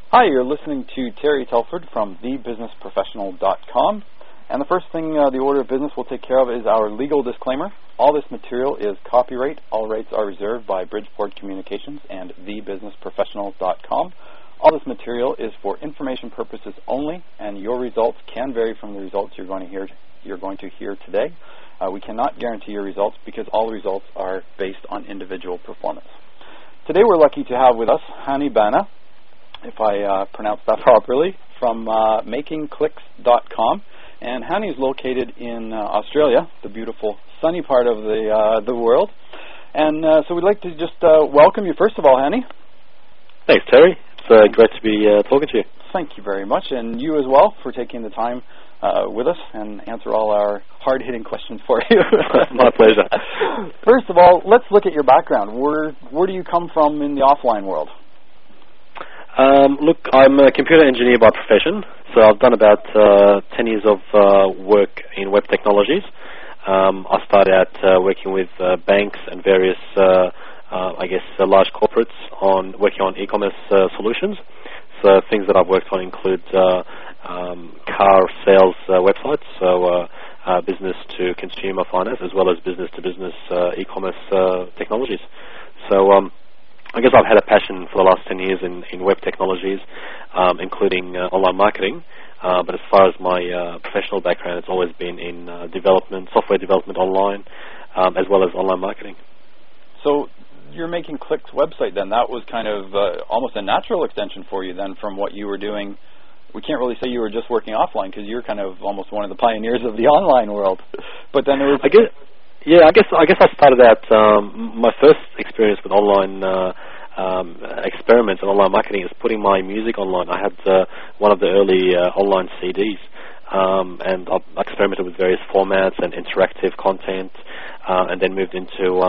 Hi, you're listening to Terry Telford from thebusinessprofessional.com. And the first thing the order of business we'll take care of is our legal disclaimer. All this material is copyright. All rights are reserved by Bridgeport Communications and thebusinessprofessional.com. All this material is for information purposes only, and your results can vary from the results you're going to hear today. We cannot guarantee your results because all results are based on individual performance. Today we're lucky to have with us Hani Bana, if I pronounced that properly, from makingclicks.com. And Hani is located in Australia, the beautiful sunny part of the world. And so we'd like to just welcome you, first of all, Hani. Thanks, Terry. It's great to be talking to you. Thank you very much, and you as well for taking the time with us and answer all our hard-hitting questions for you. My pleasure. First of all, let's look at your background. Where do you come from in the offline world? Look, I'm a computer engineer by profession, so I've done about 10 years of work in web technologies. I started out working with banks and various, large corporates working on e-commerce solutions. So things that I've worked on include car sales websites, so business-to-consumer finance, as well as business-to-business e-commerce technologies. So I guess I've had a passion for the last 10 years in web technologies, including online marketing. But as far as my professional background, it's always been in software development online, as well as online marketing. So you're Making Clicks website then. That was kind of almost a natural extension for you then from what you were doing. We can't really say you were just working offline because you're kind of almost one of the pioneers of the online world. But then it was... I guess I started out, my first experience with online experiments and online marketing is putting my music online. I had one of the early online CDs, and I experimented with various formats and interactive content, and then moved into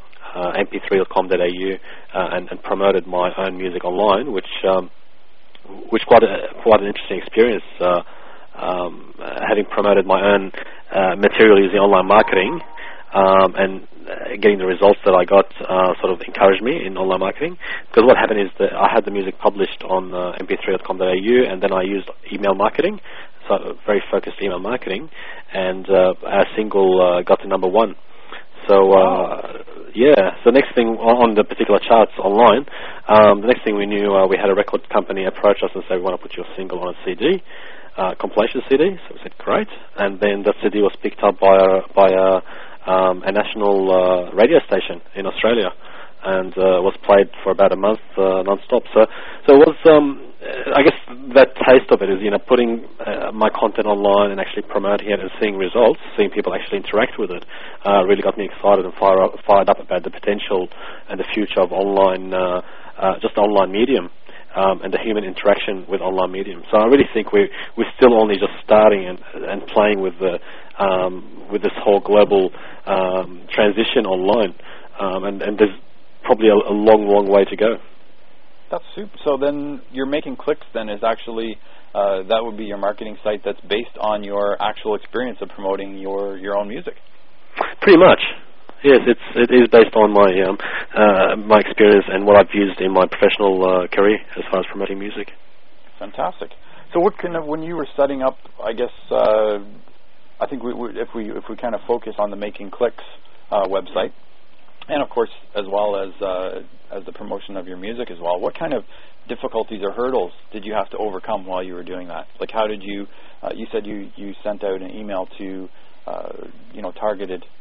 mp3.com.au and promoted my own music online, which quite an interesting experience, having promoted my own material using online marketing. And getting the results that I got sort of encouraged me in online marketing. Because what happened is that I had the music published on mp3.com.au, and then I used email marketing, so very focused email marketing, and our single got to number one. So, so next thing on the particular charts online, the next thing we knew, we had a record company approach us and say, we want to put your single on a CD, compilation CD. So we said, great. And then that CD was picked up by a national radio station in Australia, and was played for about a month non-stop. So it was, I guess that taste of it is, putting my content online and actually promoting it and seeing results, seeing people actually interact with it, really got me excited and fired up about the potential and the future of online, just online medium. And the human interaction with online medium. So I really think we're still only just starting and playing with this whole global transition online, and there's probably a long way to go. That's super. So then you're Making Clicks then is actually that would be your marketing site that's based on your actual experience of promoting your own music. Pretty much. Yes, it is based on my my experience and what I've used in my professional career as far as promoting music. Fantastic. So what when you were setting up, I guess I think if we kind of focus on the Making Clicks website, and of course as well as the promotion of your music as well, what kind of difficulties or hurdles did you have to overcome while you were doing that? Like how did you? You said you sent out an email to targeted